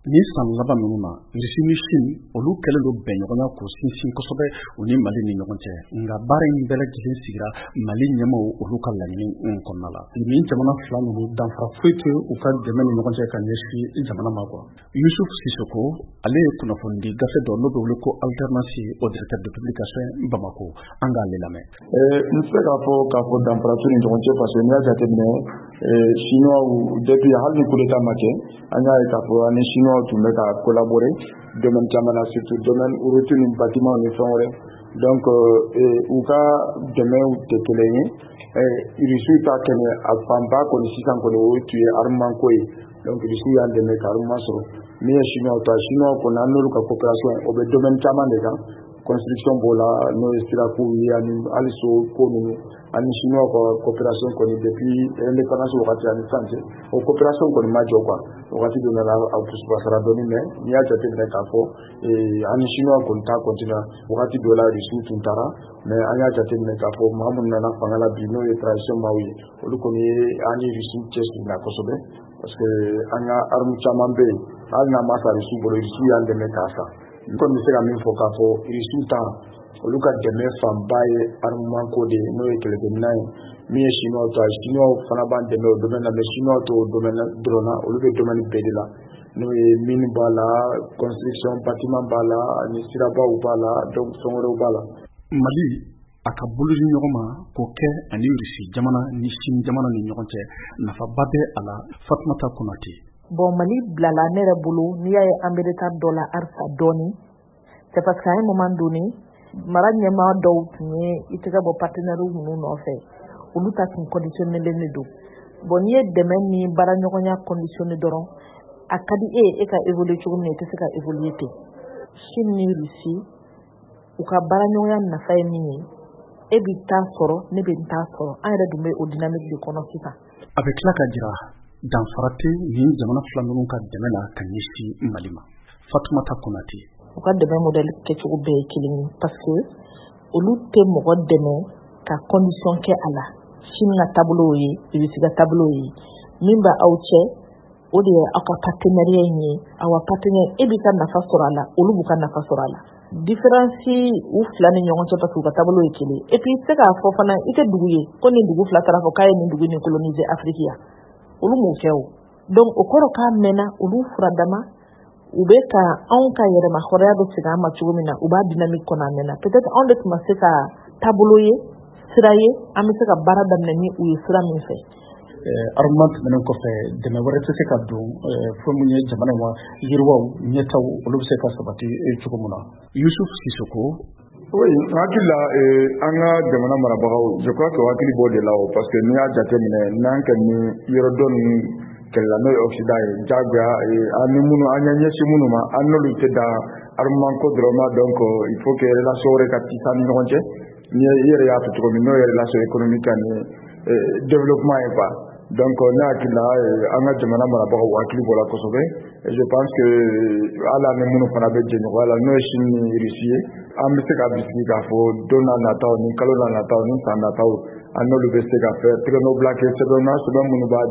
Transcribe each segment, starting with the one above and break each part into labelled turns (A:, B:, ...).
A: ni san laban ninnu na Russie ni Chine olu kɛlen don bɛnɲɔgɔnya k'u sinsin kosɛbɛ u ni Mali ni ɲɔgɔn cɛ nka baara in bɛɛ lajɛlen sigira Mali ɲɛmaw olu ka laɲini kɔnɔna la ni jamana fila ninnu danfara foyi tɛ u ka dɛmɛ ni ɲɔgɔn cɛ ka ɲɛsin jamana ma quoi. Youssouf Sissoko ale ye kunnafoni di gafe dɔ n'o bɛ wele ko alternance au directeur de publication Bamako an k'ale lamɛn.
B: N tɛ se k'a fɔ danfara t'u ni ɲɔgɔn cɛ parce que n'i y'a jateminɛ Chinois depuis hali ni coup d'état ma kɛ an y'a ye k'a fɔ ani Chinois tun bɛ ka collaborer domaine caman na surtout domaine route ni bâtiment ni fɛn wɛrɛ donc u ka dɛmɛw tɛ kelen ye Russie ta kɛnɛ a fanba kɔni sisan kɔni o tun ye armement ko ye donc Russie y'an dɛmɛ ka armement sɔrɔ min ye Chinois ta Chinois kɔni an n'olu ka coopération o bɛ domaine caman de kan construction b'o la n'o ye sirakow ye ani hali so ko ninnu ani Chinois ka coopération kɔni depuis indépendance wagati ani sisan cɛ o coopération kɔni ma jɔ quoi wagati dɔ la a pusupasara dɔɔni mais n'i y'a jateminɛ k'a fɔ ani Chinois kɔni ta continue wagati dɔ la Russie tun taara mais an y'a jateminɛ k'a fɔ maa minnu nana fanga la bi n'o ye transition maaw ye olu kɔni ye ani Russie cɛsirila kosɛbɛ parce que an ka arme caman bɛ yen hali n'a ma sa Russie bolo Russie y'an dɛmɛ k'a sa n kɔni bɛ se ka min fɔ k'a fɔ Russie ta olu ka dɛmɛ fanba ye armement ko de ye n'o ye kɛlɛkɛminɛn ye min ye Chinois ta Chinois fana b'an dɛmɛ o domaine na mais Chinois t'o domaine dɔrɔn na olu bɛ domaine bɛɛ de la n'o ye mine b'a la construction bâtiment b'a la ani sirabaw b'a la donc fɛn wɛrɛw b'a la.
A: Mali a ka bolo di ɲɔgɔn ma k'o kɛ ani Russie jamana ni Chine jamana ni ɲɔgɔn cɛ nafaba bɛ a la Fatumata Konate.
C: Bon Mali bilala ne yɛrɛ bolo n'i y'a ye an bɛ taa dɔ la arsa dɔɔni c'est parce qu'à un moment donné mara ɲɛmaa dɔw tun ye i tɛgɛ bɔ partenaires ninnu nɔfɛ olu ta tun conditionnelen de don bon n'i ye dɛmɛ ni baara ɲɔgɔnya conditionné dɔrɔn a ka di e ka évoluer cogo min na i tɛ se ka évoluer ten Chine ni Russie u ka baara ɲɔgɔnya nafa ye min ye e bɛ taa sɔrɔ ne bɛ n taa sɔrɔ an yɛrɛ dun bɛ o dynamique de kɔnɔ sisan.
A: A bɛ tila ka jira danfara tɛ nin jamana fila ninnu ka dɛmɛ la ka ɲɛsin Mali ma. Fatumata Konate.
C: U ka dɛmɛ modèle kɛcogo bɛɛ ye kelen ye parce que olu tɛ mɔgɔ dɛmɛ ka condition kɛ a la Chine ka taabolo ye Russie ka taabolo ye min bɛ aw cɛ o de ye aw ka partenariat ye aw partenaire e bɛ ka nafa sɔrɔ a la olu b'u ka nafa sɔrɔ a la différence u fila ni ɲɔgɔn cɛ parce que u ka taabolo ye kelen et puis i tɛ se k'a fɔ fana i tɛ dugu ye ko nin dugu fila taara fɔ k'a ye nin dugu ni coloniser Afrique ya olu m'o kɛ o donc o kɔrɔ k'a mɛnna olu furadama u bɛ ka anw ka yɛrɛma hɔrɔnya bɛ segin an ma cogo min na u b'a dynamique kɔnɔ a mɛnna peut-être anw de tun ma se ka taabolo ye sira ye an bɛ se ka baara daminɛ ni u ye sira min fɛ.
A: Armement tɛmɛnen kɔfɛ dɛmɛ wɛrɛ tɛ se ka don fɛn mun ye jamana ma yiriwaw ɲɛtaw olu bɛ se ka sabati cogo min na. Youssouf Sissoko.
B: Oui, hakili la an ka jamana marabagaw je crois que hakili b'o de la o parce que n'i y'a jateminɛ n'an kɛ ni yɔrɔ dɔ ninnu kɛlɛla n'o ye Occident ye jagoya an ni minnu an ɲɛ ɲɛsin minnu ma an n'olu tɛ dan armement ko dɔrɔn ma donc il faut que relation wɛrɛ ka tisa ni ɲɔgɔn cɛ ni i yɛrɛ y'a fɔ cogo min n'o ye relation économique ani développement ye quoi donc ne hakili la an ka jamana marabagaw hakili b'o la kosɛbɛ et je pense que hali ani minnu fana bɛ jɛɲɔgɔnya la n'o ye Chine ni Russie ye an bɛ se ka bisigi k'a fɔ don n'a nataw ni kalo n'a nataw ni san nataw an n'olu bɛ se ka fɛ tɛgɛnɔ bila kɛ sɛbɛn minnu b'a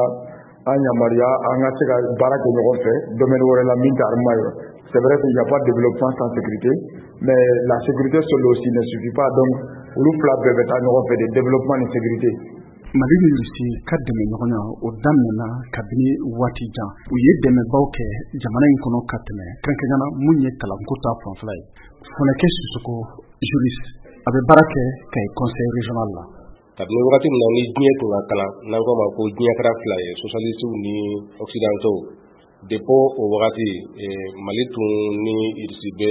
B: an yamaruya an ka se ka baara kɛ ɲɔgɔn fɛ domaine wɛrɛ la min tɛ armement ye c'est vrai qu'il n'y a pas de développement sans sécurité mais la sécurité seule aussi ne suffit pas donc olu fila bɛɛ bɛ taa ɲɔgɔn fɛ de développement ni sécurité.
A: Mali ni Russie ka dɛmɛ ɲɔgɔnya o daminɛna kabini waati jan u ye dɛmɛbaw kɛ jamana in kɔnɔ ka tɛmɛ kɛrɛnkɛrɛnnena mun ye kalanko ta fanfɛla ye. Foneke Sissoko juriste a bɛ baara kɛ Kayi conseil régional la.
D: Kabini wagati min na ni diɲɛ tun ka kalan n'an ko ma ko diɲɛ kɛra fila ye socialistes ni occidentaux depuis o wagati Mali tun ni Russie bɛ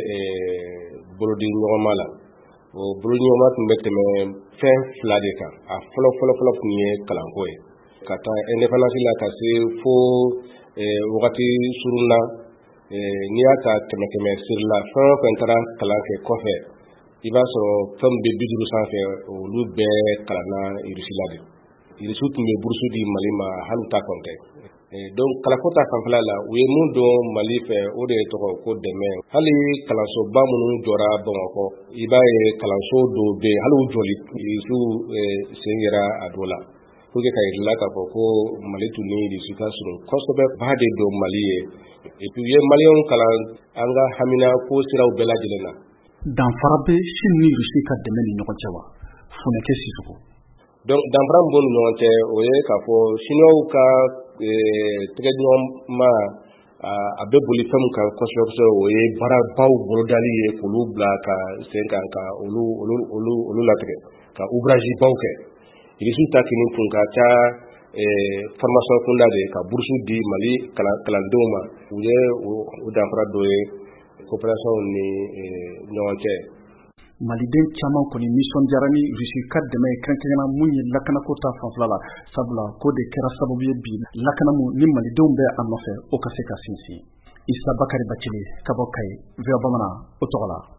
D: bolodi ɲɔgɔn ma la o bolodi ɲɔgɔn ma tun bɛ tɛmɛ fɛn fila de kan a fɔlɔ tun ye kalanko ye ka taa indépendance la ka se fo wagati surun na n'i y'a ta kɛmɛ siri la fɛn o fɛn taara kalan kɛ kɔfɛ i b'a sɔrɔ fɛn bɛ 50 sanfɛ olu bɛɛ kalanna Russie la de Russie tun bɛ bourse di Mali ma hali ta kɔntɛ donc kalanko ta fanfɛla la u ye mun dɔn Mali fɛ o de ye tɔgɔ ko dɛmɛ hali kalansoba minnu jɔra Bamakɔ i b'a ye kalanso dɔw bɛ yen hali u jɔli Russie sen yɛrɛ a dɔ la pour que ka yirala k'a fɔ ko Mali tun ni Russie ka surun kosɛbɛ ba de don Mali ye et puis u ye maliyɛnw kalan an ka hamina ko siraw bɛɛ lajɛlen na.
A: danfara bɛ Chine ni Russie ka dɛmɛ ni ɲɔgɔn cɛ wa? Funɛkɛ Sisoko.
D: donc danfara min b'u ni ɲɔgɔn cɛ o ye k'a fɔ chinois ka tɛgɛdiɲɔgɔnma a bɛ boli fɛn min kan kosɛbɛ o ye baarabaw bolodali ye k'olu bila ka sen kan ka olu latigɛ ka ouvrage baw kɛ. Irisi ta kini tun ka ca formation kunda de ka bourse di Mali kalandenw ma. U ye o danfara dɔ ye coopération ni ɲɔgɔn cɛ.
A: Maliden caman kɔni nisɔndiyara ni Rusi ka dɛmɛ kɛrɛnkɛrɛnna mun ye lakanako ta fanfɛla la, sabula ko de kɛra sababu ye bi lakana mun ni malidenw bɛ a nɔfɛ o ka se ka sinsin. Isa Bakari Bacili ka bɔ Kayi, VOA Bamanan, o tɔgɔ la.